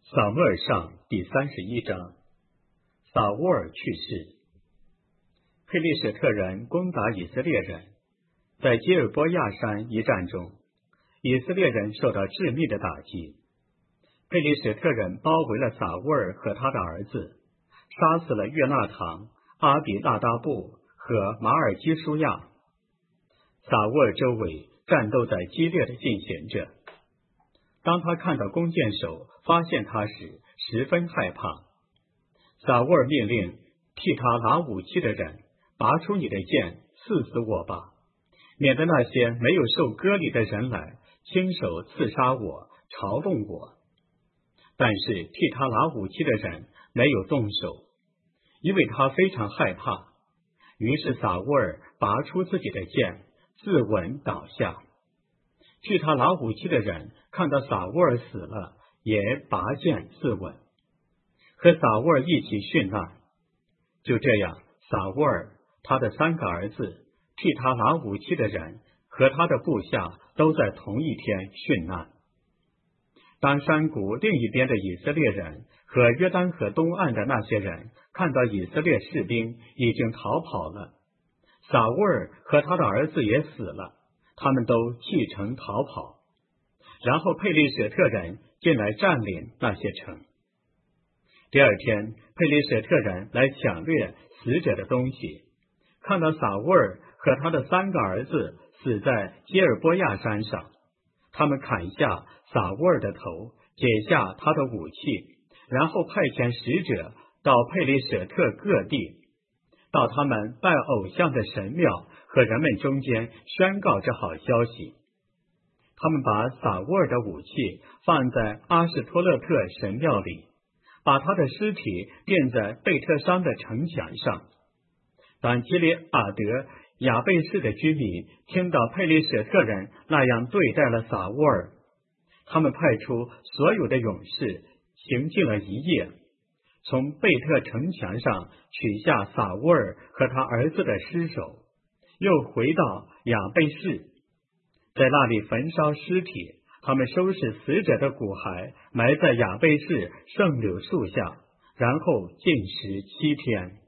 撒母耳上第31章，撒乌尔去世。佩利史特人攻打以色列人，在基尔波亚山一战中，以色列人受到致命的打击。佩利史特人包围了撒乌尔和他的儿子，杀死了约纳堂、阿比纳达布和马尔基舒亚。撒乌尔周围战斗在激烈的进行着。当他看到弓箭手发现他时，十分害怕。撒乌尔命令替他拿武器的人，拔出你的剑，刺死我吧，免得那些没有受割礼的人来亲手刺杀我，嘲弄我。但是替他拿武器的人没有动手，因为他非常害怕。于是撒乌尔拔出自己的剑，自刎倒下。替他拿武器的人看到撒乌尔死了，也拔剑自刎，和撒乌尔一起殉难。就这样，撒乌尔、他的3个儿子、替他拿武器的人和他的部下都在同一天殉难。当山谷另一边的以色列人和约旦河东岸的那些人看到以色列士兵已经逃跑了，撒乌尔和他的儿子也死了，他们都弃城逃跑。然后佩利舍特人进来占领那些城。第二天，佩利舍特人来抢掠死者的东西，看到撒乌尔和他的3个儿子死在基尔波亚山上，他们砍下撒乌尔的头，解下他的武器，然后派遣使者到佩利舍特各地，到他们拜偶像的神庙和人们中间宣告这好消息。他们把撒乌尔的武器放在阿什托勒特神庙里，把他的尸体垫在贝特商的城墙上。当基列阿德亚贝市的居民听到佩利舍特人那样对待了撒乌尔，他们派出所有的勇士行进了一夜，从贝特城墙上取下撒乌尔和他儿子的尸首，又回到亚贝市，在那里焚烧尸体。他们收拾死者的骨骸，埋在亚贝市圣柳树下，然后禁食7天。